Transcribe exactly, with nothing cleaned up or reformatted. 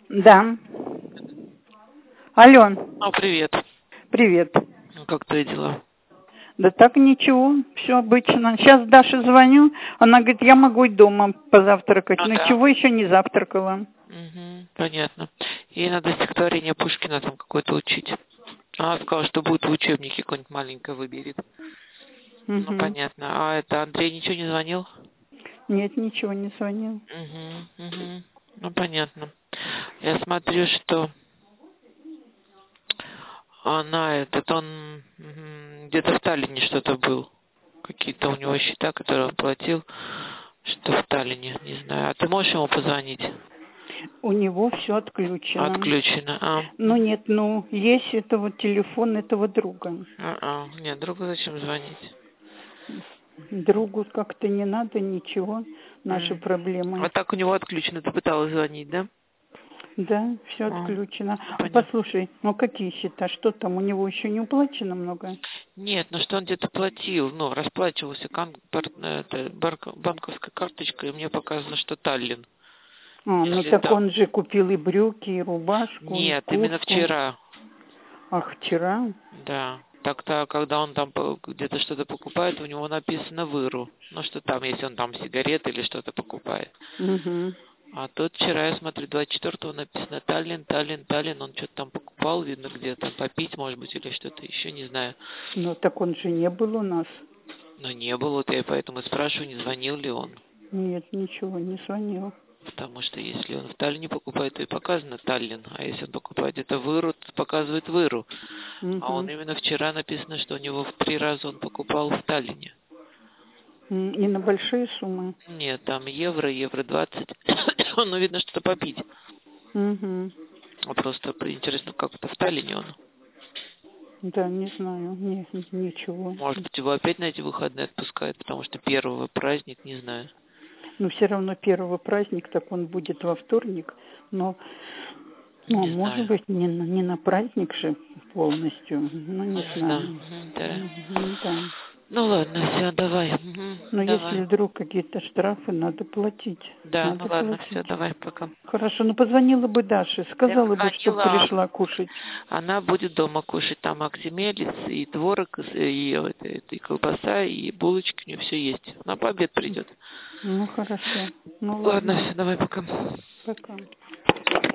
Да. Алло. Ну, привет. Привет. Ну, как твои дела? Да так ничего, все обычно. Сейчас Даше звоню, она говорит, я могу и дома позавтракать. Ну, Ну да. чего еще не завтракала? Угу, понятно. Ей надо стихотворение Пушкина там какое-то учить. Она сказала, что будет в учебнике какое-нибудь маленькое выберет. Угу. Ну, понятно. А это Андрей ничего не звонил? Нет, ничего не звонил. Угу, угу. Ну, понятно. Я смотрю, что она, этот, он угу, где-то в Таллине что-то был. Какие-то у него счета, которые он платил, что в Таллине, не знаю. А ты можешь ему позвонить? У него все отключено. Отключено, а? Ну нет, ну есть это вот телефон этого друга. А-а. Нет, другу зачем звонить? Другу как-то не надо ничего, наши Mm. проблемы. А так у него отключено, ты пыталась звонить, да? Да, все А, отключено. понятно. Послушай, ну какие счета? Что там? У него еще не уплачено много? Нет, ну что он где-то платил, ну, расплачивался кан- пар- это, барк- банковской карточкой, и мне показано, что Таллин. А, ну Если так там... он же купил и брюки, и рубашку, и Нет, именно куртку. вчера. Ах, вчера? Да. Так-то, когда он там по- где-то что-то покупает, у него написано выру. Ну, что там, если он там сигареты или что-то покупает. Угу. А тут вчера, я смотрю, двадцать четвёртого написано Таллин, Таллин, Таллин. Он что-то там покупал, видно, где-то попить, может быть, или что-то еще, не знаю. Ну так он же не был у нас. Но не было, вот я поэтому и спрашиваю, не звонил ли он. Нет, ничего, не звонил. Потому что если он в Таллине покупает, то и показано Таллин. А если он покупает это Выру, то показывает Выру. Угу. А он именно вчера написано, что у него в три раза он покупал в Таллине. И на большие суммы? Нет, там евро, евро двадцать. Ну, видно, что-то попить. Угу. Просто интересно, как это в Таллине он. Да, не знаю, нет, ничего. Может быть, его опять на эти выходные отпускают, потому что первого праздник, не знаю. Но все равно первый праздник, так он будет во вторник. Но, ну, Не может знаю. быть, не на, не на праздник же полностью. Ну, не Ну, знаю. Мгм, да. Мгм, да. Ну ладно, все, давай. Мгм, Но давай. если вдруг какие-то штрафы, надо платить. Да, Надо ну ладно, все, платить. давай, пока. Хорошо, ну позвонила бы Даше, Я сказала бы, чтобы позвонила, пришла кушать. она будет дома кушать, там оксимелец, и творог, и, и, это, это, и колбаса, и булочки, у нее все есть. Она по обед придет. Ну хорошо. Ну Ладно, ладно. все, давай, пока. Пока.